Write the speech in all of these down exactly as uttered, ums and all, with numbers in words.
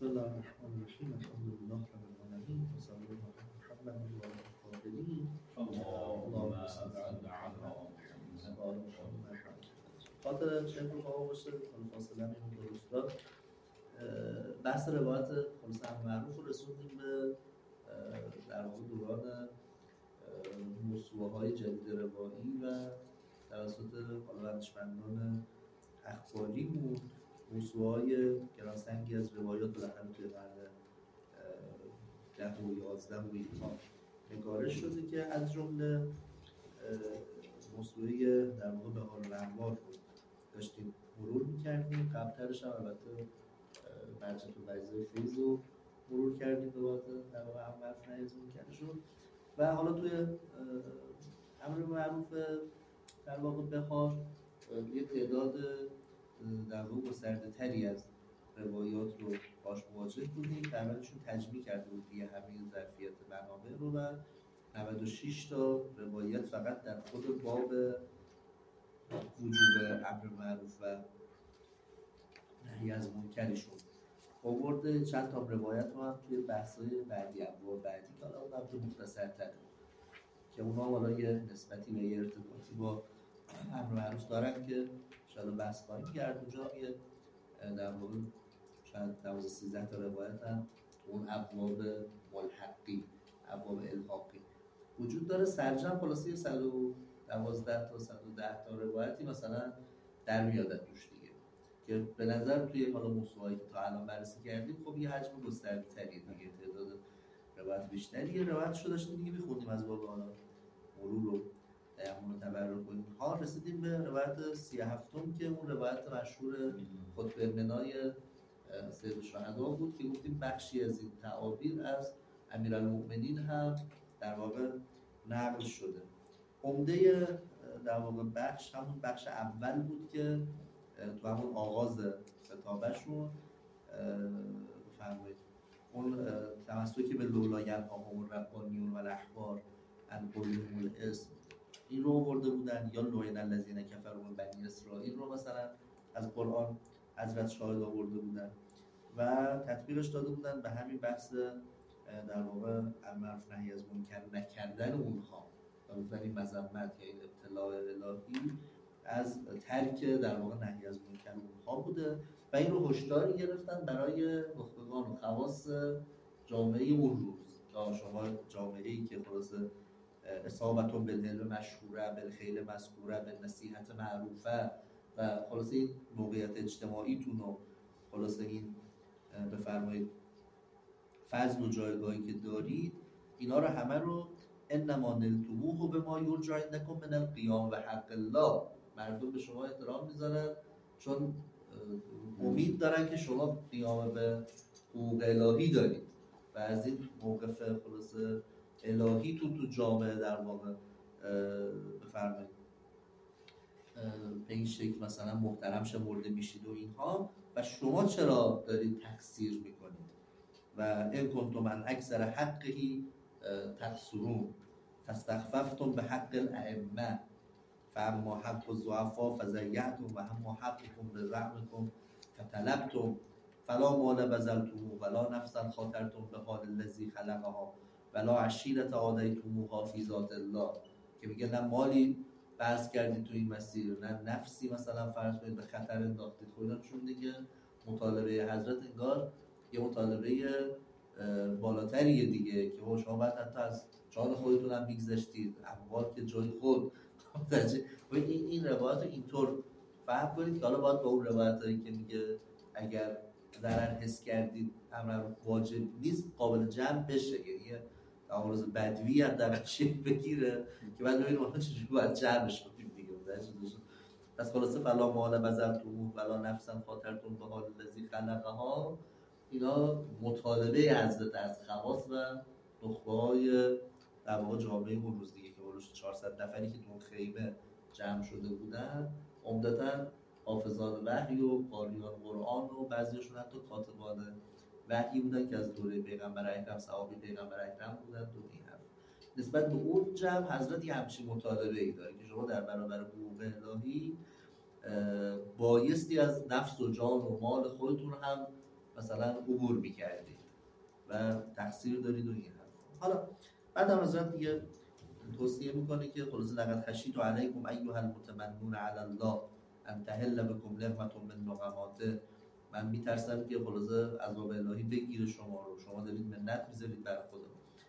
بسم الله الرحمن الرحیم. الحمد لله رب العالمین و صلی الله علی محمد و آل الطاهرین. اللهم صل علی محمد و آل محمد. خاطر شیخ القوا باشه حالا فاصله همین درست داد. بحث روایت خلاص هم معروف رو رسوندیم به در واقع دوران موسوعه‌های جدید روایی و توسط دانشمندان اخباری بود. موسوعه‌های گرانسنگی از روایات بالاخره توی قرن ده و یازده و اینها نگارش شده که از جمله موسوعه در واقع بهار الانوار رو داشتیم مرور می‌کردیم. قبل‌ترش هم البته برجت الوجزای فیض رو مرور کردیم به واسه در واقع هم معروف نهیزمون کرده شد و حالا توی امر معروف در واقع بهار یه تعداد در واقع گسترده تری از روایات رو باش مواجه بودیم که اولشون تجمیع کرده بود دیگه همه ظرفیت منابع رو و نود و شش تا روایت فقط در خود باب وجوب امر معروف و نهی از منکرشون آورده. چند تا روایت رو هم توی بحث‌های بعدی ابواب بعدی که حالا اون هم مختصرتره که اونا حالا یه نسبتی و یه ارتباطی با امر معروف دارن که انشاءالله بحث خواهیم کرد. اونجا هم یه در واقع شاید دوازده سیزده تا روایت هم اون ابواب ملحقی ابواب الحاقی وجود داره. سرجم خلاصه یه صد و دوازده تا صد و ده تا روایتی مثلا در میاد توش دیگه که به نظر توی حالا موضوعایی که تا الان بررسی کردیم خب یه حجم گسترده‌تریه دیگه، تعداد روایت بیشتریه. روایتشو داشتیم دیگه می‌خوندیم از باب حالا مرور رو همون تبرر کنیم. ها رسیدیم به روایت سی و هفتم که اون روایت مشهور خطبه منای سید الشهدا بود که گفتیم بخشی از این تعابیر از امیرالمؤمنین هم در واقع نقل شده. عمده در واقع بخش همون بخش اول بود که تو همون آغاز خطابشون بفرمایید اون تمسکی به لولاین آقام ربانیون و الاحبار القلهم الاسم این رو آورده بودن، یا لوین الذین کفروا من بنی اسرائیل رو مثلا از قرآن حضرت شاهد آورده بودن و تطبیقش داده بودن به همین بحث در واقع امر معروف نهی از منکر نکردن اونها و بفرمایید مذمت یا این ابتلاء الهی از ترک در واقع نهی از منکر اونها بوده و این رو هشداری گرفتن برای نخبگان و خواص جامعه اون روز تا شما جامعه‌ای که خلاصه اصابتون به دل مشهوره به خیل مذکوره به نصیحت معروفه و خلاصه این موقعیت اجتماعیتون و خلاصه این بفرمایید فضل و جایگاهی که دارید اینا رو همه رو انما نلتموه به ما یرجع عندکم من القیام و حق الله، مردم به شما احترام میذارن چون امید دارن که شما قیام به حقوق الهی دارید و از این موقف خلاصه الهی تو تو جامعه در واقع بفرمایید به این شکل مثلا محترم شمرده میشید و اینها و شما چرا دارید تقصیر میکنید و ان کنتم من اکثر حقی تقصرون فاستخففتم به حق الائمه فاما حق الضعفاء فضیعتم و اما حقكم بزعمكم فطلبتم فلا مال بذلتم ولا نفسا خاطرتم به حال الذی خلقها ولا عشیرة آدیتموها فی ذات الله، که میگه نه مالی بحث کردید تو این مسیر نه نفسی مثلا فرض کنید به خطر انداختید. خودتون چون دیگه مطالبه حضرت انگار یه مطالبه بالاتریه دیگه که شما باید حتی از جان خودتون هم میگذشتید، اموال که جای خود این این روایت رو اینطور فهم کنید که حالا باید با اون روایتایی که میگه اگر ضرر حس کردید امر واجب نیست قابل جمع بشه، یعنی تعارض بدوی هم در چی بگیره که بعد ببینیم اونها چجوری باید جمعش کنیم دیگه. پس خلاصه فلا مال بذلتموه ولا نفسا خاطرتم به حال الذی خلقها اینا مطالبه حضرت از خواص و نخبه‌های در واقع جامعه اون روز دیگه که اولش چهارصد نفری که تو خیمه جمع شده بودن عمدتاً حافظان وحی و قاریان قرآن و بعضیشون حتی کاتبان وحی بودن که از دوره پیغمبر اکرم صحابه پیغمبر اکرم بودن. دو این هم نسبت به اون جمع حضرت یه همچین مطالبه ای داره که شما در برابر حقوق الهی بایستی از نفس و جان و مال خودتون هم مثلا عبور میکردید و تقصیر دارید و این حرف. حالا بعد هم حضرت دیگه توصیه میکنه که خلاص لقد خشیت علیکم ایها المتمنون علی الله ان تحل بكم نعمت من نقماته، من میترسم که خلاصه عذاب الهی بگیره شما رو، شما دارید منت میذارید بر خدا.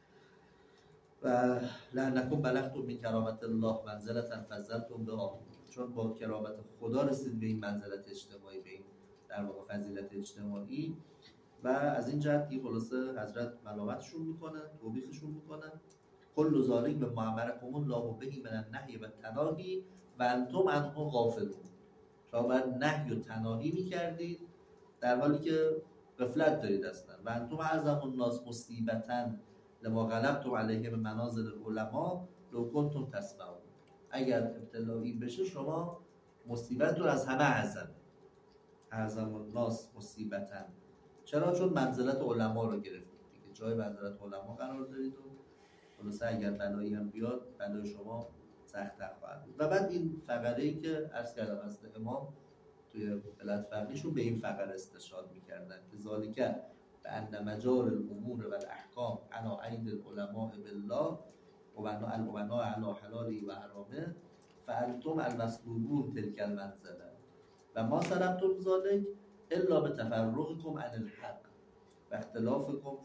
و لعنکم بلغتم من کرامت الله منزلتا فضلتم بها، چون با کرامت خدا رسید به این منزلت اجتماعی، به این در واقع فضیلت اجتماعی. و از این جهت که خلاصه حضرت ملامتشون میکنن، توبیخشون میکنن. کل ذالک به معمرکم الله به من النهی و تناهی و انتم عنه غافلون، شما باید نهی و تناهی میکردید در حالی که غفلت دارید اصلا. و انتم اعظم الناس مصیبتا لما غلبتم علیه به منازل العلماء لو کنتم تسمعون، اگر ابتلایی بشه شما مصیبت رو از همه اعظم اعظم الناس مصیبتا. چرا؟ چون منزلت علما رو گرفتید دیگه، جای منزلت علما قرار دارید و خلاصه اگر بلایی هم بیاد بلای شما سخت‌تر خواهد بود. و بعد این فقره‌ای که عرض کردم از امام توی بلد فقیشون به این فقره استشهاد میکردن که ذالک به ان مجار الامور و الاحکام علی اید العلماء بالله و الامناء علی حلالی و حرامه فانتم المسلوبون تلک المنزله و ما سلمتم ذالک الا به تفرقکم عن الحق و اختلافکم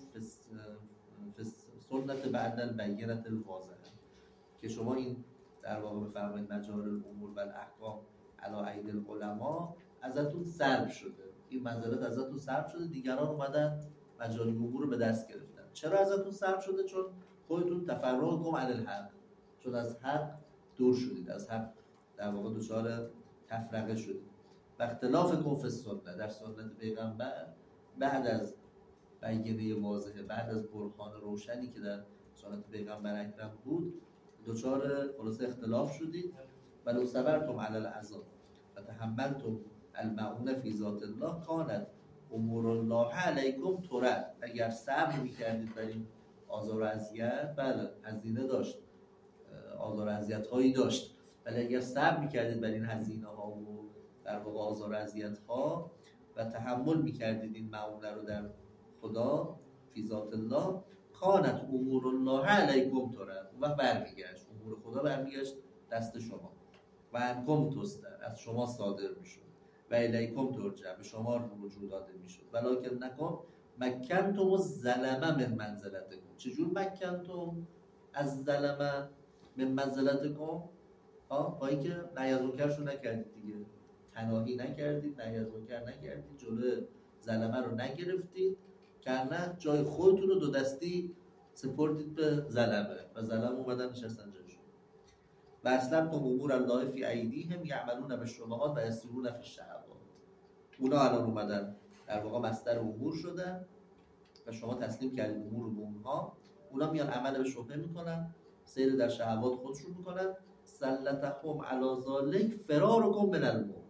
فی سنت بعد البینه الواضحه، که شما این در واقع بفرمایید مجار الامور و الاحکام علی اید العلماء ازتون سلب شده، این منزلت ازتون سلب شده، دیگران اومدن مجاری امور رو به دست گرفتن. چرا ازتون سلب شده؟ چون خودتون تفرقکم عن الحق، چون از حق دور شدید، از حق در واقع دچار تفرقه شدید. و اختلافکم فی السنه، در سنت پیغمبر بعد از بینه واضحه، بعد از برهان روشنی که در سنت پیغمبر اکرم بود دچار خلاص اختلاف شدید. ولو صبرتم علی العذاب و تحملتم المعون فی ذات الله کانت امور الله علیکم ترد، اگر صبر میکردید بر این آزار و اذیت، بله هزینه داشت، آزار و اذیت هایی داشت، ولی اگر صبر میکردید بر این هزینه ها و در واقع آزار و اذیت ها و تحمل میکردید این معونه رو در خدا فی ذات الله کانت امور الله علیکم ترد، و برمیگشت امور خدا برمیگشت دست شما و انکم تستر، از شما صادر میشد و الیکم ترجع، به شما رجوع داده میشد. ولکن نکن مکنتم الظلمه من منزلتکم، چجور مکنتم از ظلمه من منزلتکم؟ ها با اینکه نهی از منکرشو نکردید دیگه، تناهی نکردید، نهی از منکر نکردید، جلوی ظلمه رو نگرفتید، کرنه جای خودتون رو دو دستی سپردید به ظلمه و ظلم اومدن نشستن جایشون. و اسلمتم امور الله فی ایدیهم یعملون بالشبهات و یسیرون فی الشهوات، اونا الان اومدن در واقع مصدر امور شدن و شما تسلیم کردید امور رو به اونها، اونا میان عمل به شبهه میکنن، سیر در شهوات خودشون میکنن. سلطهم علی ذالک فرارکم من الموت،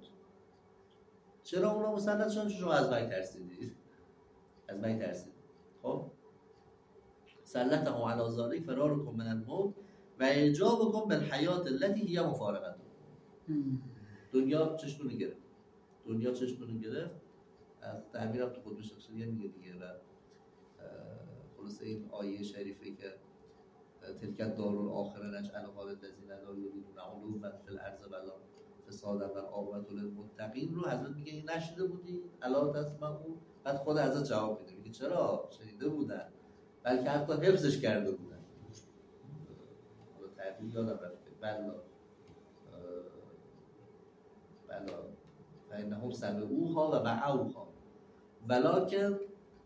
چرا اونا مسلط شدن؟ چون شما از مرگ ترسیدید، از مرگ ترسیدید. خب سلطهم علی ذالک فرارکم من الموت و اعجابکم بالحیات التي هی مفارقتکم، دنیا چشتون گرفت، دنیا چشتون گرفت. از تعبیرم تو خود شخصیه میگه دیگه. و خلاصه این آیه شریفه که تلکت دارالآخره نجعلها للذین لا یریدون علوا فی الارض ولا فسادا والعاقبة للمتقین رو حضرت میگه این نشیده بودی؟ الا تسمعون؟ بعد خود حضرت جواب میده، میگه چرا؟ شنیده بودن، بلکه حتی حفظش کرده بودن. حالا تعبیر یادم رفته، بلا بلا فانهم سمعوها و وعوها ولکن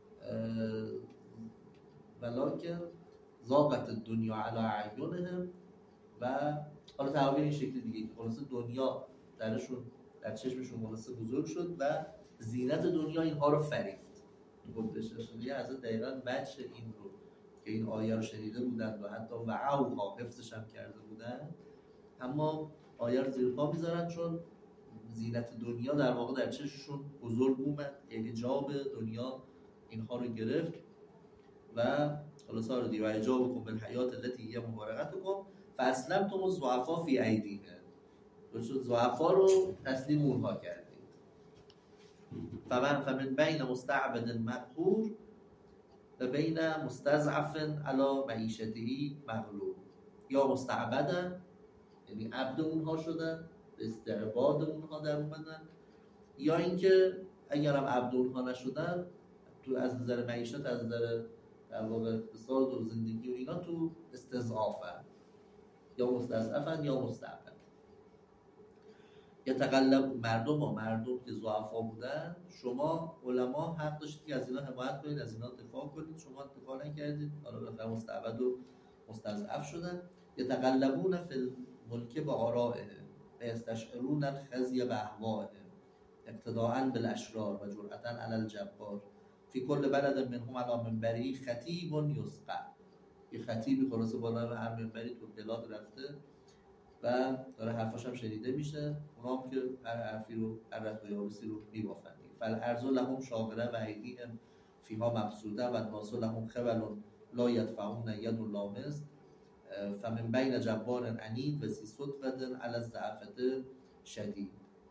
ولکن ضاقت الدنیا علی اعینهم. و حالا تعبیر این شکلی دیگه که خلاصه دنیا درشون در چشمشون خلاصه بزرگ شد و زینت دنیا اینها رو فریفت. تو قدرت شریعه حضرت دقیقاً بچه این رو که این آیه رو شنیده بودن و حتی وعوها حفظش هم کرده بودن، اما آیه رو زیر پا میذارن چون زینت دنیا در واقع در چشمشون بزرگ اومد، اعجاب دنیا اینها رو گرفت و خلاصه رو دی و اعجابکم بالحیات التي هی مفارقتکم فاسلمتم الضعفاء فی ایدیهم، ضعفا رو تسلیم اونها کردید. فمن فمن بین مستعبد مقهور و بین مستضعف علی معیشته مغلوب، یا مستعبدن یعنی عبد اونها شدن، به استعباد اونها در اومدن، یا اینکه اگرم عبد اونها نشدن تو از نظر معیشت، از نظر در واقع اقتصاد و زندگی و اینا تو استضعافن، یا مستضعفن یا مستعبد. یتقلب مردم و مردم که ضعفا بودن، شما علما حق داشتید که از اینا حمایت کنید، از اینا دفاع کنید، شما دفاع نکردید، حالا بالاخره مستعبد و مستضعف شدن. یتقلبون فی الملک به آرائه و یستشعرون الخزی به اهوائه اقتداء بالاشرار و جرأة علی الجبار فی کل بلد منهم علی منبری خطیب یسقع. یه خطیبی خلاصه بالا هر منبری تو بلاد رفته و داره حرفاش هم شنیده میشه، اونا هم که هر حرفی رو، هر رد و یابسی رو میبافن. فالارض لهم شاغره و ایدیهم فیها مبسوطه و الناس لهم خبل لا یدفعون ید لامس فمن بین جبار عنید و سی صدفة علی الضعفة شدید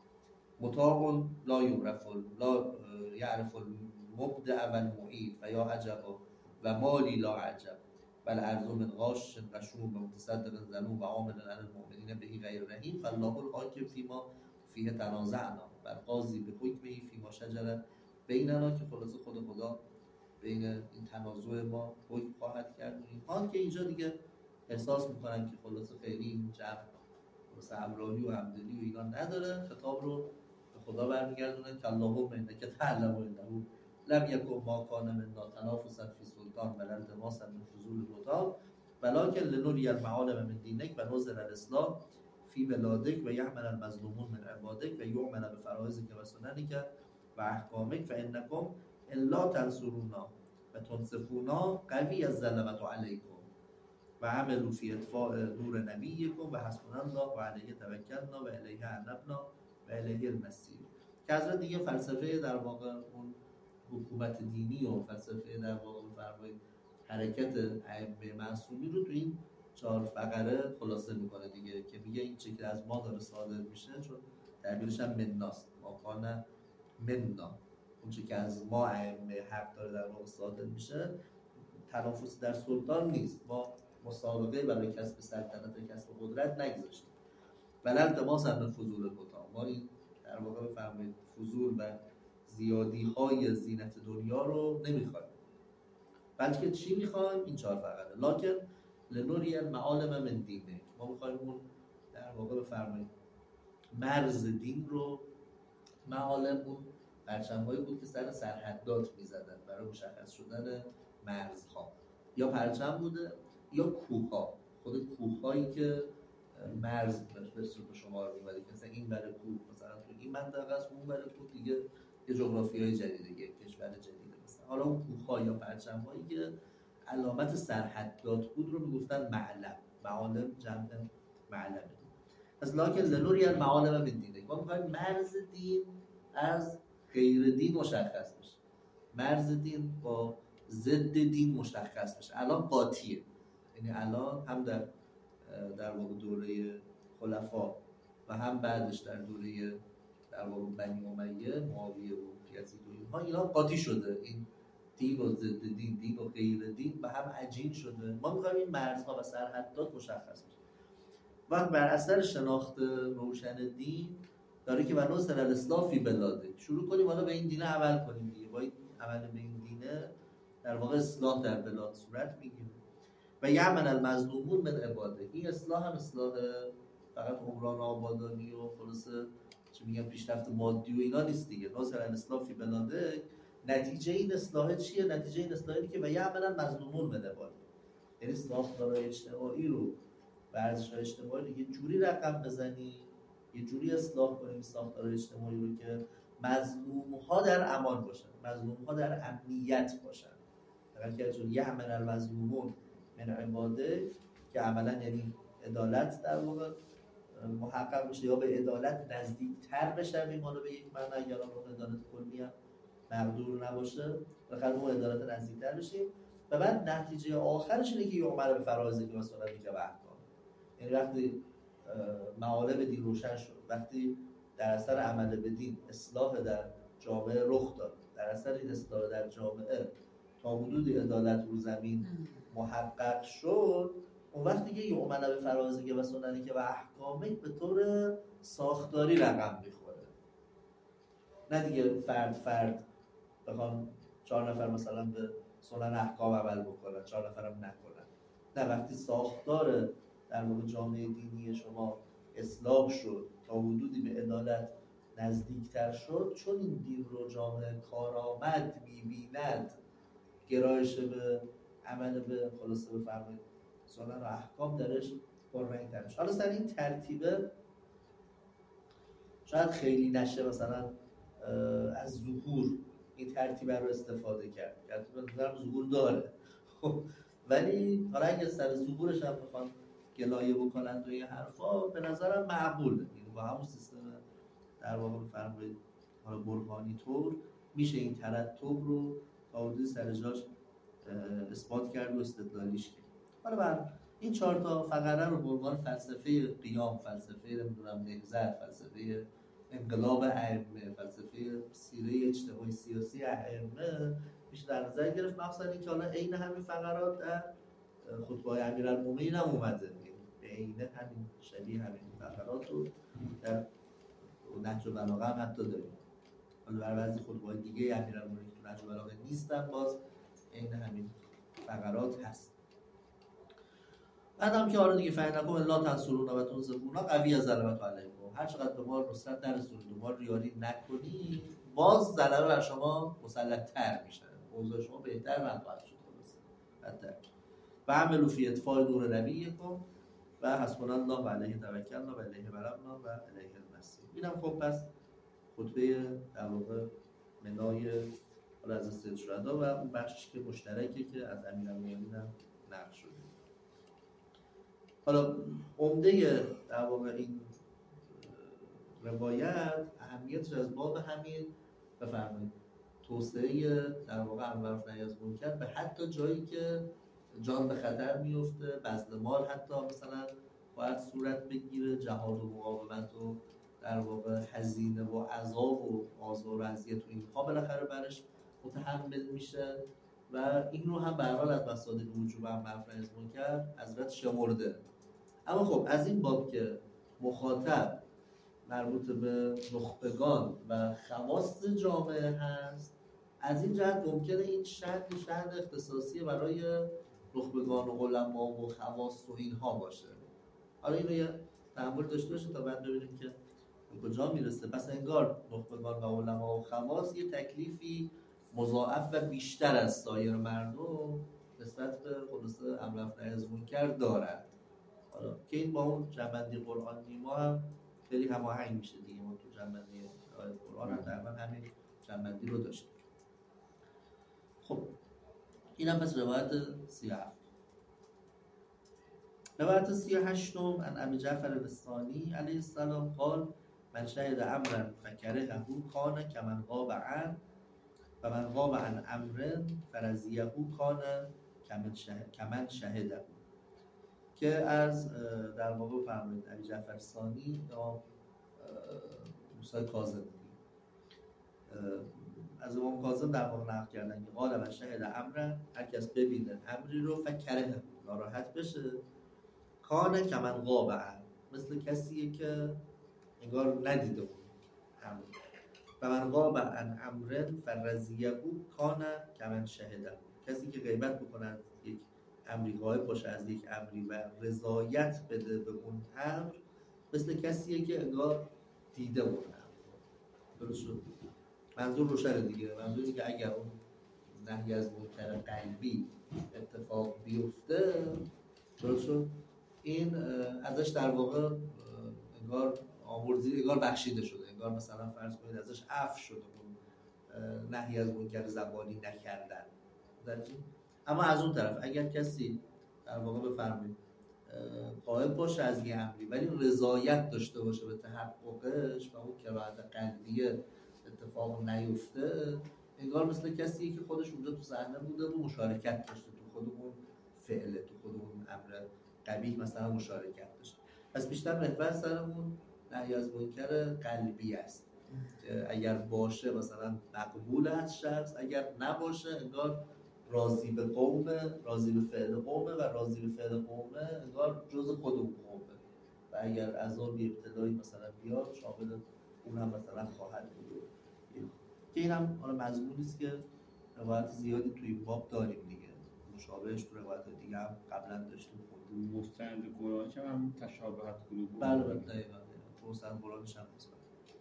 مطاع لا یعرف لا یعرف المبدع و المعید و یا عجب و مالی لا عجب بل ارض من غاش غشوم و متصدق زنوم و عامل علی المؤمنین بهی غیر رحیم فالله الحاکم فیما فیه تنازعنا و القاضی به حکمه فیما شجر بیننا، که خلاصه خود خدا بین این تنازع ما حکم خواهد کرد. اینها که اینجا دیگه احساس میکنن که خلاصه خیلی این جمع خلاصه همراهی و همدلی و اینا نداره، خطاب رو به خدا برمیگردونن که اللهم انک تعلم انه لم یکن ما کان منا تنافسا فی سلطان بل التماسا من فضول الوطان ولکن لنری المعالم من دینک و نظر الاصلاح فی بلادک و یعمل المظلومون من عبادک و یعمل بفرائضک و سننک و احکامک فانکم الا تنصرونا و تنصفونا قوی الظلمة علیکم و عملوا فی اطفاء نور نبیکم و حسبنا الله و علیه توکلنا و الیه انبنا و الیه المصیر. که از دیگه فلسفه در واقع اون حکومت دینی و فلسفه در واقع فرمایید حرکت ائمه معصومین رو تو این چهار فقره خلاصه میکنه دیگه، که میگه این چیزی که از ما داره صادر میشه، چون تعبیرش هم مناست، ما کان منا، اون چیزی که از ما ائمه حق داره در واقع صادر میشه، تنافس در سلطان نیست. ما مسابقه برای کسب سلطنت و کسب قدرت نگذاشتیم. ولی التماس من فضول البطا، ما این در واقع بفرمایید فضول و زیادی های زینت دنیا رو نمیخوایم، بلکه چی میخوایم؟ این چهار فقره. لکن لنوری المعالم من دینه، ما میخوایم اون در واقع بفرمایید مرز دین رو، معالم اون پرچم‌هایی بود که سر سرحدات میزدن برای مشخص شدن مرزها، یا پرچم بوده یا کوه‌ها، خود کوه‌هایی که مرز به صورت شمار می‌بره که مثلا این برای کوه مثلا تو این منطقه است، اون برای کوه دیگه یه جغرافیای جدیده، یه کشور جدیده مثلا. حالا اون کوه‌ها یا پرچم‌هایی که علامت سرحدات بود رو میگفتن معلم، معالم جمع معلمه. پس لکن لنوری المعالم من دینه، ما می‌خوایم مرز دین از غیر دین مشخص بشه، مرز دین با ضد دین مشخص بشه. الان قاطیه، یعنی الان هم در در واقع دوره خلفا و هم بعدش در دوره در واقع بنی امیه، معاویه و یزید و اینها، اینا قاطی شده، این دین و ضد دین، دین و غیر دین به هم عجین شده. ما می‌خوایم این مرزها و سرحدات مشخص بشه. وقت بر اثر شناخت روشن دین داره که و نصر الاصلاح فی بلاده، شروع کنیم حالا به این دینه عمل کنیم دیگه، با این عمل به این دینه در واقع اصلاح در بلاد صورت میگیره. و یعمل المظلومون من عباده، این اصلاح هم اصلاح فقط عمران و آبادانی و خلاصه چه میگم پیشرفت مادی و اینا نیست دیگه. نصر الاصلاح فی بلاده، نتیجه این اصلاح چیه؟ نتیجه این اصلاحی که و یعمل المظلومون من عباده، یعنی ساختارهای اجتماعی رو، ورزش اجتماعی رو یه جوری رقم بزنی، یه جوری اصلاح کنیم ساختار اجتماعی رو که مظلوم‌ها در امان باشن، مظلوم‌ها در امنیت باشن. اگر که چون یعمل المظلومون من عباده، که عملا یعنی عدالت در واقع محقق بشه یا به عدالت نزدیک‌تر بشویم، حالا به یک معنی اگر اون عدالت کلی هم مقدور نباشه، بخاطر اون عدالت نزدیک‌تر بشیم. و بعد نتیجه آخرش اینه که یعمل به فرائض که مثلا میگه به احکام، یعنی وقتی معالم دین روشن شد، وقتی در اثر عمل به دین اصلاح در جامعه رخ داد، در اثر این اصلاح در جامعه تا حدودی عدالت رو زمین محقق شد، اون وقت دیگه یؤمن به فرائض و سننی که و احکامه به طور ساختاری رقم میخوره. نه دیگه فرد فرد بخوان چهار نفر مثلا به سنن احکام عمل بکنن، چهار نفرم نکنن. نه، وقتی ساختار در واقع جامعه دینی شما اصلاح شد، تا حدودی به عدالت نزدیکتر شد، چون این دین رو جامعه کارآمد می‌بیند، گرایش به عمل به خلاصه بفرمایید سنن و احکام درش پررنگ‌تر میشه. حالا سر این ترتیبه شاید خیلی نشه مثلا از ظهور این ترتیب رو استفاده کرد. ترتیب نظرم ظهور داره، خب ولی حالا اگه سر ظهورش هم بخوان گلایه بکنن توی حرفا، به نظرم معقوله. یعنی با همون سیستم در واقع بفرمایید حالا برهانی طور میشه این ترتب رو تا حدودی سر جاش اثبات کرد و استدلالیش کرد. حالا بر این چهار تا فقره رو به عنوان فلسفه قیام، فلسفه نمیدونم نهضت، فلسفه انقلاب ائمه، فلسفه سیره اجتماعی سیاسی ائمه میشه در نظر گرفت. مخصوصا اینکه حالا عین همین فقرات در خطبه امیرالمومنین هم اومده، به عین همین شبیه همین فقرات رو در نهج البلاغه هم حتی داریم. حالا بر بعضی خطبه‌های دیگه امیرالمومنین که تو نهج البلاغه نیستن، باز عین همین فقرات هست. بعدم که حالا دیگه فعلکم الا تنصرون و تنصرون قوی از ظلمت علیکم، هر چقدر به ما نصرت نرسونید و ما ریاری نکنید، باز ظلمه بر شما مسلط تر میشه، اوضاع شما بهتر نخواهد شد. بدتر. و عملوا فی اطفاء نور نبیکم و حسبنا الله و علیه توکلنا و الیه بلغنا و الیه المصیر. اینم خب پس خطبه در واقع منای حالا از سید شهدا و اون بخشی که مشترکه که از امیرالمومنین هم نقل شده. حالا عمده در واقع این روایت اهمیتش از باب همین بفرمایید توسعه در واقع امر معروف نهی از منکر به حتی جایی که جان به خطر میفته، بذل مال حتی مثلا باید صورت بگیره، جهاد و مقاومت و در واقع هزینه و عذاب و آزار و اذیت و اینها بالاخره برش متحمل میشه و این رو هم به هر حال از مصادیق وجوب امر معروف نهی از منکر حضرت شمرده. اما خب از این باب که مخاطب مربوط به نخبگان و خواص جامعه هست، از این جهت ممکنه این شأن شأن اختصاصی برای نخبگان و علما و خواص و اینها باشه. حالا این رو یه تأمل داشته باشه تا بعد ببینیم که به کجا میرسه. پس انگار نخبگان و علما و خواص یه تکلیفی مضاعف و بیشتر از سایر مردم نسبت به خلاصه امر معروف نهی از منکر دارند. حالا که این با اون جنبندی قرآنی ما هم خیلی هماهنگ میشه دیگه. ما تو جنبندی آیه قرآن هم تقریبا همین جنبندی رو داشتیم. خب اینم پس روایت سی و هفت. روایت سی و هشتم عن ابی جعفر الثانی علیه السلام قال من شهد امرا فکرهه کان کمن غاب عن و من غاب عن امر فرضیه کان کمن شهده. که از در واقع فرمایید ابی جعفر ثانی یا موسی کاظم از امام کاظم در واقع نقل کردن که قال من شهد امر، هر کس ببینه امری رو فکره ناراحت بشه، کان کمن غاب عن، مثل کسیه که انگار ندیده بود امر. و من غاب عن امر فرضیه کان کمن شهده، کسی که غیبت بکنه یک امری، غایب باشه از یک امری و رضایت بده به اون امر، مثل کسیه که انگار دیده بود. درست شد؟ منظور روشنه دیگه. منظور اینه که اگر اون نهی از منکر قلبی اتفاق بیفته، درست شد، این ازش در واقع انگار آمرزی، انگار بخشیده شده، انگار مثلا فرض کنید ازش عفو شده اون نهی از منکر زبانی نکردن. اما از اون طرف اگر کسی در واقع بفرمایید قائل باشه از یه امری ولی رضایت داشته باشه به تحققش و اون کراهت قلبیه اتفاق نیفته، انگار مثل کسی که خودش اونجا تو صحنه بوده و مشارکت داشته تو خود اون فعله، تو خود اون امر قبیح مثلا مشارکت داشته. پس بیشتر محور سر اون نهی از منکر قلبی است. اگر باشه مثلا مقبول از شخص، اگر نباشه انگار راضی به قومه، راضی به فعل قومه و راضی به فعل قومه انگار جز خود اون قومه و اگر عذابی ابتلایی مثلا بیاد شامل اون هم مثلا خواهد بود. که این هم حالا مضمونی است که روایت زیادی توی این باب داریم دیگه، مشابهش تو روایت دیگه هم قبلا داشتیم خوندیم. مستند قرآنش هم تشابهات قلوب. بله بله دقیقاً مستند قرآنش هم هست.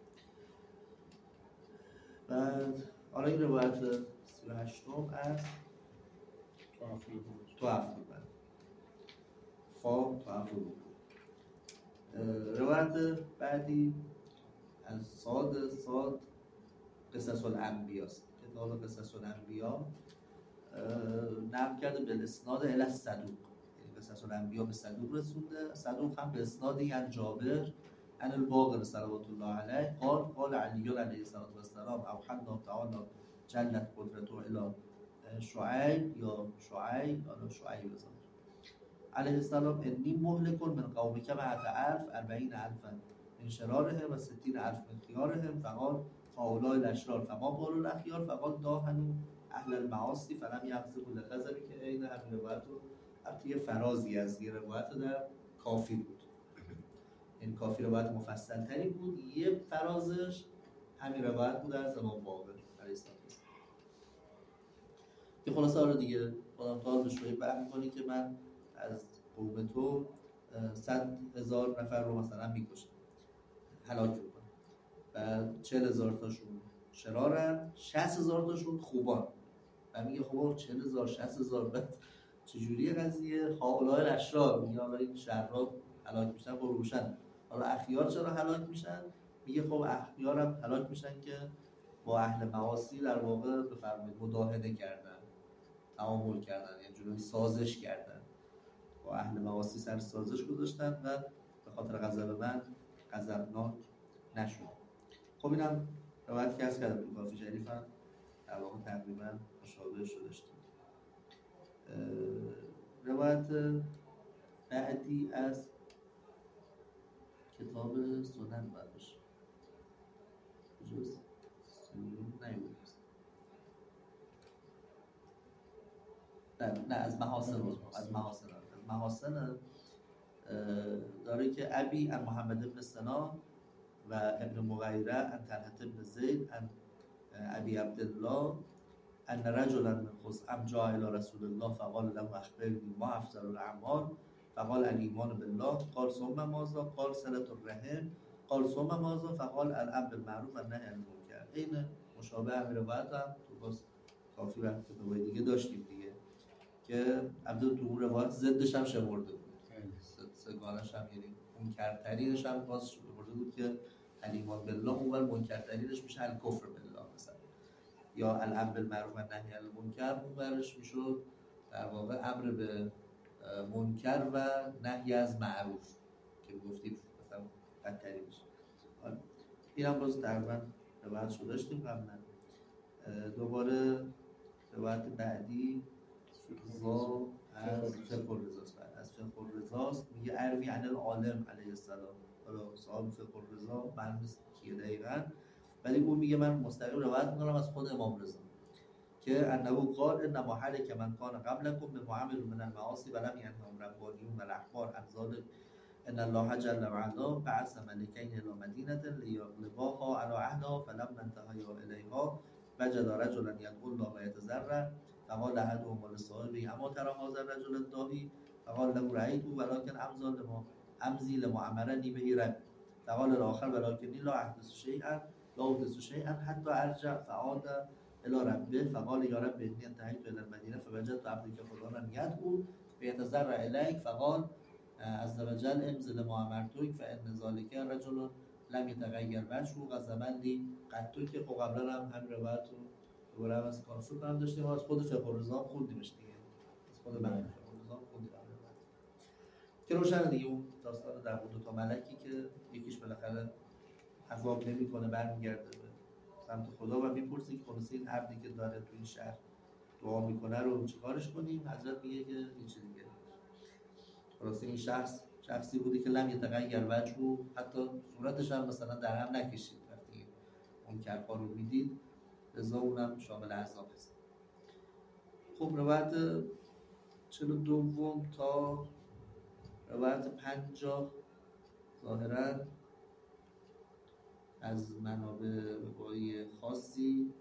بعد حالا این روایت سی و هشتم از تو افرو بند خواب تو افرو بود. روایت بعدی از صاد صاد قصص الانبیا است. کتاب قصص الانبیا نقل کرده به اسناد الی الصدوق، یعنی قصص الانبیا به صدوق رسونده، صدوق هم به اسناد یعنی جابر عن الباقر صلوات الله علیه قال قال علی علیه الصلاه و السلام اوحنا تعالی جلت قدرته الی شعیب یا شعیب یا شعیب علیه السلام انی مهلک من قومک مع الف اربعین الفا من شرارهم و ستین الف من خیارهم فقال هؤلاء الاشرار فما بال الاخیار فقال داهنوا اهل المعاصی فلم یغضبوا لغضبی که این همین روایت رو البته فرازی از یه روایت در کافی بود، این کافی روایت مفصل تری بود، یه فرازش همین روایت بود از امام باقر علیه السلام که خلاصه حالا دیگه خودم تا بشوی بحث می‌کنی که من از قوم تو صد هزار نفر رو مثلا میکشم هلاک میکنم و چهل هزار تاشون شرارن، شصت هزار تاشون خوبان و میگه خب چهل هزار شصت هزار بعد چجوریه قضیه؟ هؤلاء الاشرار میگه حالا این شرار هلاک میشن با روشن، حالا اخیار چرا هلاک میشن؟ میگه خب اخیار هم هلاک میشن که با اهل معاصی در واقع بفرمایید مداهنه کردن، تعامل کردن، یعنی جلوی سازش کردن، با اهل معاصی سر سازش گذاشتن و به خاطر غضب من غضبناک نشد. خب اینم روایت که از کردم تو کافی شریف هم در واقع تقریبا مشابه شده داشتیم. روایت بعدی از کتاب سنن باید باشه جز سنون نیومد نه نه از محاسن از محاسن از محاسن داره که ابی ان محمد بن سنان و ابن مغیره ان طلحه بن زید ان ابی عبدالله ان رجلا من خزعم جاء الى رسول الله فقال له اخبرني ما افضل الاعمال فقال الايمان بالله قال ثم ماذا قال صله الرحم قال ثم ماذا فقال الامر بالمعروف والنهی عن المنکر. این مشابه همین روایت هم تو باز کافی وقت کتابای دیگه داشتیم دیگه که عبدالله تو اون روایت ضدش هم شمرده بود، سگانش هم یعنی منکرترینش هم باز شمرده بود که الایمان بالله اول منکرترینش میشه الکفر بالله مثلا، یا الامر بالمعروف و نهی عن المنکر اونورش میشد در واقع امر به منکر و نهی از معروف که گفتیم مثلا بدتری میشه. این هم باز تقریبا روایت شده داشتیم قبلا. دوباره روایت بعدی و از فقه الرضاست، بعد از فقه الرضاست میگه اروی عن العالم علیه السلام، حالا صاحب فقه الرضا معلوم نیست کیه دقیقاً ولی اون میگه من مستقیم روایت میکنم از خود امام رضا که انه قال انما هلک من کان قبلکم بمعامل من المعاصی ولم ینههم ربانیون و الاحبار عن ذلک ان الله جل وعلا بعث ملکین الى مدینه لیغلباها علی عهدها فلما انتهیا الیها وجد رجلا یدعو الله و یتضرع فقال احدهم لصاحبه اما ترى هذا الرجل الداعی فقال له رأیته ولكن امضى لما امضي لما امرني به رب فقال الاخر ولكني لا احدث شيئا لا احدث شيئا حتى ارجع فعاد الى ربه فقال يا رب اني انتهيت الى المدينه فوجدت عبدك فلانا يدعو فيتضرع اليك فقال عز وجل امضي لما امرتك فان ذلك رجل لم يتغير وجهه غضبا لي قد که خب قبلا هم همین روایت رو دوباره هم از کارسوت هم داشتیم از خود فقه الرضا هم خوندیمش دیگه، از خود من فقه الرضا هم خوندیم که روشن دیگه اون داستان در دو تا ملکی که یکیش بالاخره عذاب نمیکنه برمیگرده به سمت خدا و میپرسه که خلاصه این عبدی که داره تو این شهر دعا میکنه رو چیکارش کنیم؟ حضرت میگه که هیچ دیگه خلاصه این شخص شخصی بودی که لم یتغیر وجهه، حتی صورتش هم مثلا در هم نکشید وقتی منکرها رو میدید، لذا اونم شامل احزاب هست. خب روایت چهل و دوم تا روایت پنجاه ظاهرا از منابع روایی خاصی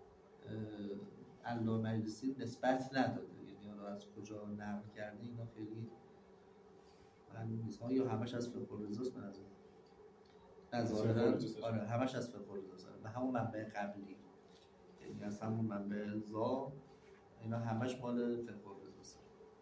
علامه مجلسی نسبت نداده، یعنی حالا از کجا نقل کرده اینا خیلی معلوم نیست. یا همش از فقه الرضاست به نظر نه ظاهرا آره همش از فقه الرضاست و همون منبع قبلی، یعنی از همون منبع زا اینا همش مال فقه الرضاست.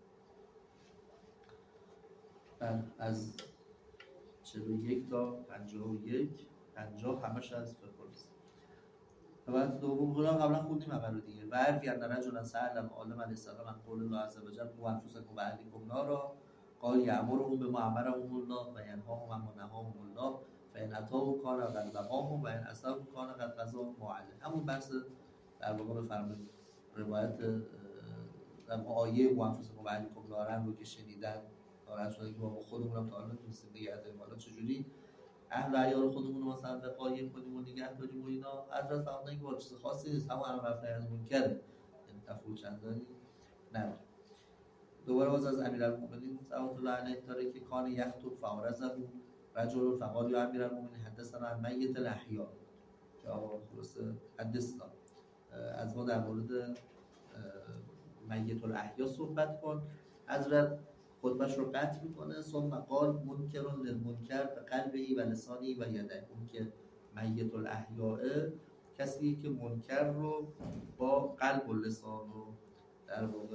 بعد از چهل و یک تا پنجاه و یک پنجاه همش از فقه الرضاست. بعد دوم قرآن قبلا خوندیم اول رو دیگه. و عرفی ان رجلا سأل عالم علیه السلام عن قول الله عز وجل قوا انفسکم و اهلیکم نارا قال یأمرهم بما امرهم الله و ینهاهم عما نهاهم الله فإن أطاعوا کان قد وقاهم و إن عصوا کان قد قضا ما علیه. همون بحث در واقع بفرمایید روایت در آیه قوا انفسکم و اهلیکم نارا رو که شنیدن ناراحت شدن که ما خودمون هم تا حالا نمی‌تونستیم نگه داریم، حالا چجوری اهل و عیال خودمون رو مثلا قایم کنیم و نگه داریم و اینا. حضرت فرمودن که با چیز خاصی نیست، همون امر رفع از منکره، یعنی تفاوت چندانی نداره. دوباره باز از امیرالمومنین صلوات الله علیه داره که کان یخطب فعارضه رجل فقال یا امیرالمومنین حدثنا عن میت الاحیا، که آقا خلاصه حدثنا از ما در مورد میت الاحیا صحبت کن. حضرت خطبهش رو قطع میکنه. ثم قال منکر للمنکر به قلبی و لسانی و یده. اون که میت الاحیاء کسی که منکر رو با قلب و لسان و در واقع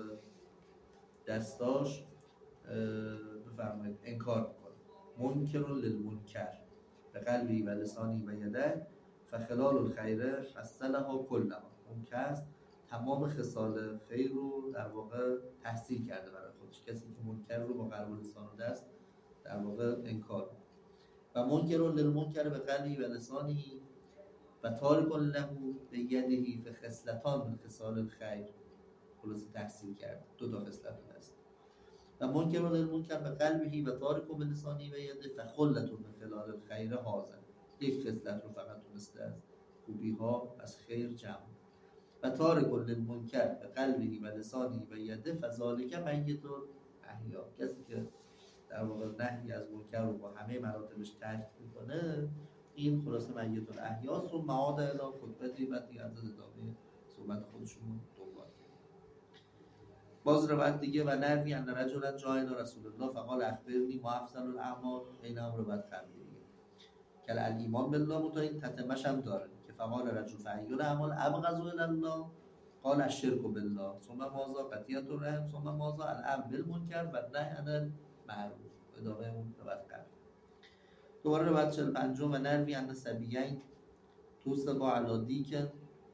دستاش بفرمایید انکار میکنه. منکر للمنکر به قلبی و لسانی و یده فخلال الخیر حصلها کلها. اون کس تمام خصال خیر رو در واقع تحصیل کرده برای خودش. کسی که منکر رو با قلب و لسان و دست در واقع انکار و منکر للمنکر به قلبی و لسانی و تارک له به یدهی به خصلتان من خصال الخیر، خلاص تحصیل کرده دو تا خصلت هست. و منکر للمنکر به قلبی و تارک به لسانی و یده فخلت من خلال الخیر حاضر. یک خصلت رو فقط تونسته از خوبی ها از خیر جمع. و تارک للمنکر به قلبی و لسانی و یده فذالک میت الاحیا. کسی که در واقع نهی از منکر رو با همه مراتبش ترک میکنه، این خلاصه میت الاحیا. ثم عاد الی خطبتی و دیگه از ادامه صحبت خودشون دنبال کرد. باز روایت دیگه و نروی ان رجلا جاء الی رسول الله فقال اخبرنی ما افضل الاعمال، این هم روایت قبلیه که الایمان بالله متعین تتمش هم داره که فقال رجل فعیل الاعمال ابغض الی الله قال الشرك بالله ثم ماذا قطیعة الرحم ثم ماذا الامر بالمنکر و نهی عن المعروف. ادامه اون روایت قبل. دوباره روایت چهل و پنجم و نروی ان صبیین توصبا علی دیکن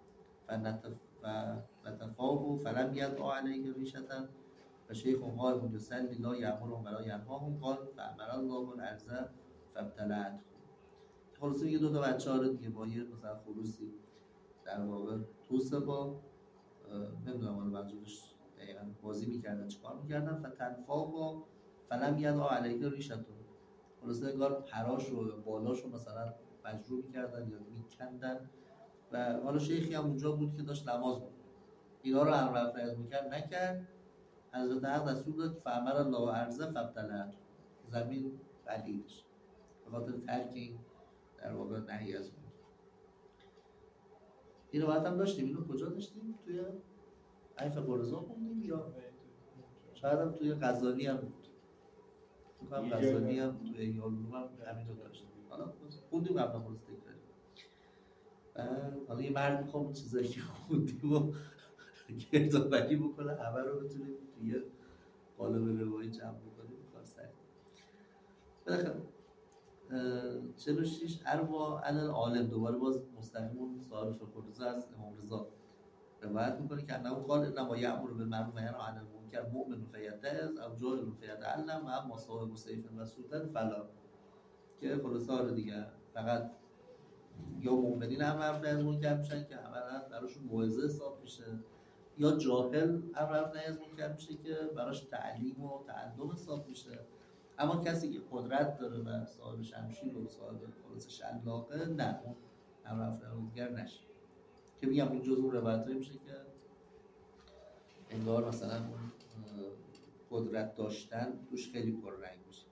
فنتفاهوا فلم یدع علیه ریشة و شیخ قائم یصلی لا یأمرهم ولا ینهاهم قال فامر الله الارض فابتلعته. خلاصه میگه دو تا بچه‌ها رو دیگه با یه مثلا خروسی در واقع توصبا، نمیدونم حالا منظورش دقیقاً بازی میکردن چیکار میکردن، فتنفاهوا فلم یدع علیه ریشة، خلاصه انگار پراش رو بالاش رو مثلا مجروح میکردن یا میکندن. و حالا شیخی هم اونجا بود که داشت نماز بود، اینا رو امر رفع از منکر نکرد. حضرت حق دستور داد فامر الله الارض فابتلعته، زمین بلیدش به خاطر ترک این در واقع نهی از منکر. این روایت هم داشتیم. اینو کجا داشتیم؟ توی عیف قرزا خوندیم یا شاید هم توی غزالی هم بود. تو کنم غزالی هم توی یالوم هم همین رو داشتیم. حالا خوندیم قبلا خلاص تکراریم. حالا یه مرد میخوام اون چیزایی که خوندیم و گردآوری بکنه همه رو بتونیم توی قالب روایی جمع بکنیم. کار سخت. بالاخره چهل و شش اروا علی العالم. دوباره باز مستقیم سوال فقه رضا از امام رضا روایت میکنه که انه قال انما یأمر بالمعروف و ینهی عن المنکر مؤمن فیتعظ او جاهل فیتعلم و اما صاحب سیف و سلطان فلا. که خلاصه رو دیگه فقط یا مؤمنین امر رفع از منکر میشن که عملا براشون موعظه حساب میشه، یا جاهل امر رفع از منکر میشه که براش تعلیم و تعلم حساب میشه. اما کسی که قدرت داره و صاحب شمشیر و صاحب خلاص شلاقه، نه، اون امر معروف نهی منکر نشه. که میگم این جزء اون روایتایی میشه که انگار مثلا اون قدرت داشتن توش خیلی پررنگ میشه.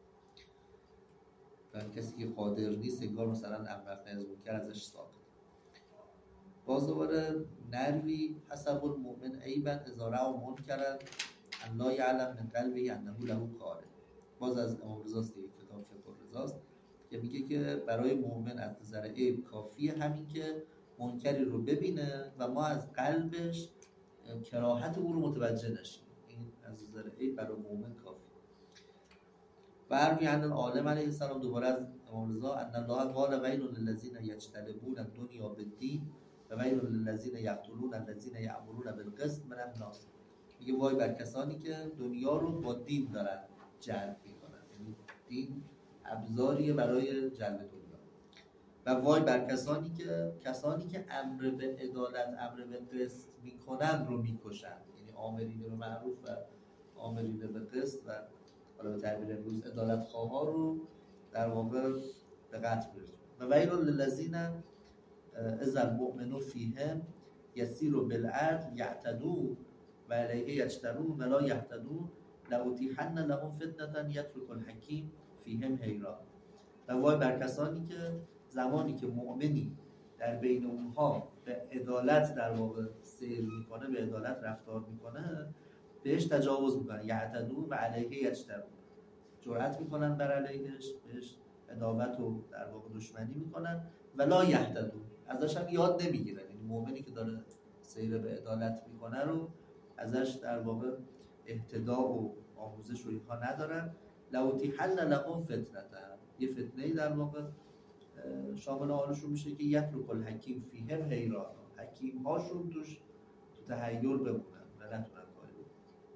کسی که قادر نیست انگار مثلا امر معروف نهی منکر ازش ساخت. باز دوباره نروی حسب المؤمن عیبا اذا رأى منکرا ان لا یعلم من قلبه انه له کاره. باز از امام رضاست که کتاب فقه رضاست که میگه که برای مؤمن از نظر عیب کافیه همین که منکری رو ببینه و ما از قلبش کراهت او رو متوجه نشیم. این از نظر عیب برای مؤمن کافیه. و اروی عن العالم علیه السلام دوباره از امام رضا ان الله قال ویل للذین یجتنبون الدنیا بالدین و ویل للذین یقتلون الذین یأمرون بالقسط من الناس. میگه وای بر کسانی که دنیا رو با دین دارن جلب میکنن، یعنی دین ابزاریه برای جلب دنیا. و وای بر کسانی که کسانی که امر به عدالت امر به قسط میکنن رو میکشن، یعنی آمرین به معروف و آمرین به قسط و حالا به تعبیر امروز عدالت خواها رو در واقع به قتل برسونن. و ویل للذین اذا المؤمن فیهم یسیر بالعدل یعتدون و علیه یجترون ولا یهتدون لأتیحن لهم فتنة یترک الحکیم فیهم حیران. و وای بر کسانی که زمانی که مؤمنی در بین اونها به عدالت در واقع سیر میکنه، به عدالت رفتار میکنه، بهش تجاوز میکنن، یعتدون و علیه یجترون، جرأت میکنن بر علیهش، بهش عداوت و در واقع دشمنی میکنن. ولا یهتدون، ازش هم یاد نمیگیرن. یعنی مؤمنی که داره سیر به عدالت میکنه رو ازش در واقع اهتداء و آموزش و اینها ندارن. لأتیحن لهم فتنة، یه فتنه‌ای در واقع شامل حالشون میشه که یترک الحکیم فیهم حیران، حکیم هاشون توش تو تحیر بمونن و نتونن کاری بکنن.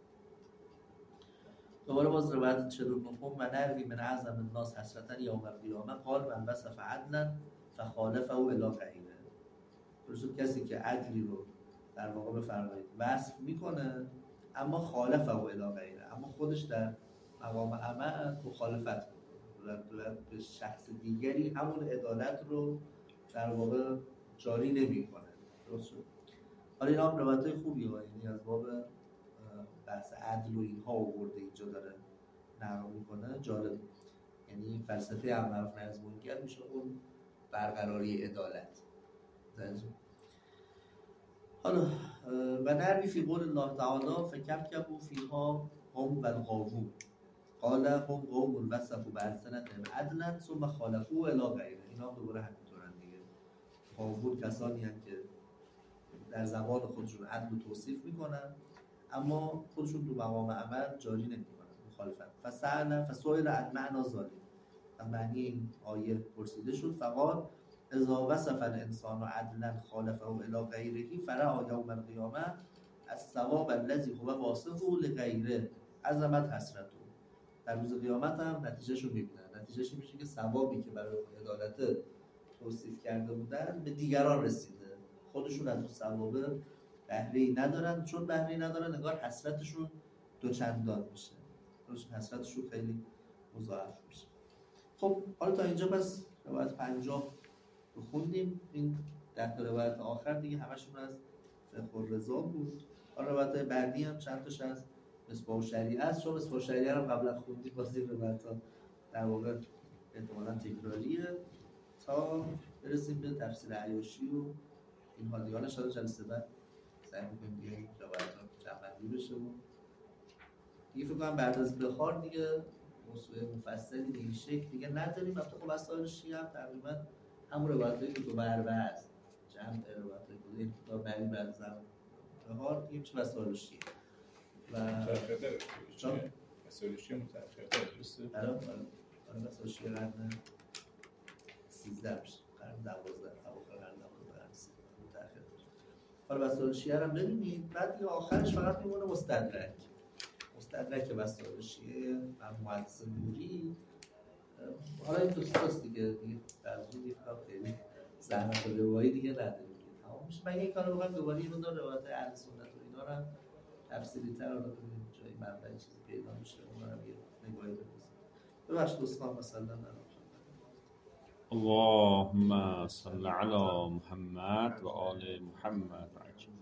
دوباره باز روایت چهل و نه و نروی من اعظم الناس حسرة یوم القیامه قال من وصف عدلا فخالفه الی غیره. درسته کسی که عدلی رو در واقع بفرمایید وصف میکنه اما خالفه الی غیره، اما خودش در مقام عمل مخالفت میکنه، به شخص دیگری همون عدالت رو در واقع جاری نمیکنه. درست شد؟ حالا اینا هم روایت‌های خوبیه، یعنی از باب بحث عدل و اینها آورده اینجا داره نقل میکنه. جالب، یعنی فلسفه امر معروف نهی منکر میشه اون برقراری عدالت. حالا و نروی فی قول الله تعالی فکبکبوا فیها هم و الغاوون قال هم قوم وصفوا بألسنتهم عدلا ثم خالفوا الی غیره. اینا هم دوباره همینطورن دیگه. غاوون کسانی هستند که در زبان خودشون عدل رو توصیف میکنن اما خودشون تو مقام عمل جاری نمیکنن، مخالفت. فسأل فسئل عن معنی ذلک، معنی این آیه پرسیده شد. فقال اذا وصف الانسان عدلا خالفه الی غیره فرأى یوم القیامه الثواب الذی هو واصفه لغیره عظمت حسرته. در روز قیامت هم نتیجهشو میبینن. نتیجهش میشه که ثوابی که برای عدالت توصیف کرده بودن به دیگران رسیده، خودشون از اون ثواب بهره‌ای ندارن. چون بهره‌ای ندارن انگار حسرتشون دوچندان میشه، حسرتشون خیلی مضاعف میشه. خب حالا تا اینجا بس روایت پنجاه رو خوندیم. این ده تا روایت آخر دیگه همشون از فقه الرضا بود. حالا روایت بعدی هم چند تاش از مصباح الشریعه است. چون مصباح الشریعه رو قبلا خوندیم، واسه این روایت‌ها در واقع احتمالاً تکراریه تا برسیم به تفسیر عیاشی و این ها دیگه. حالا شاید جلسه بعد سعی می‌کنیم دیگه این روایت‌ها جمع‌بندی بشه و دیگه فکر کنم بعد از بهار دیگه موضوع مفصلی به این شکل دیگه نداریم. البته خب مسائل شیعه هم تقریبا همون روایتایی که دو بربه است، جمع روایتایی که این کتاب بریم بعد از بهار دیگه چه مسائل شیعه و چون مسائل شیعه متأخر درسته؟ آره آره مسائل شیعه قرن سیزده میشه، قرن دوازده، اواخر قرن دوازده، قرن سیزده متأخر. حالا مسائل شیعه رو ببینید. بعد دیگه آخرش فقط میمونه مستدرک. مستدرک مسائل شیعه و محدث نوری. حالا این دوستاست دیگه دیگه در زودی فقط خیلی زحمت و روایی دیگه نداریم. تمام میشه. من این کارو بکنم دوباره اینو داره روایت اهل سنت و اینا رو تفصیلی تر حالا ببینیم جای منبع چیزی پیدا میشه اونها رو یه نگاهی بندازیم. ببخشید دوستان مثلا من اللهم صل على محمد و آل محمد.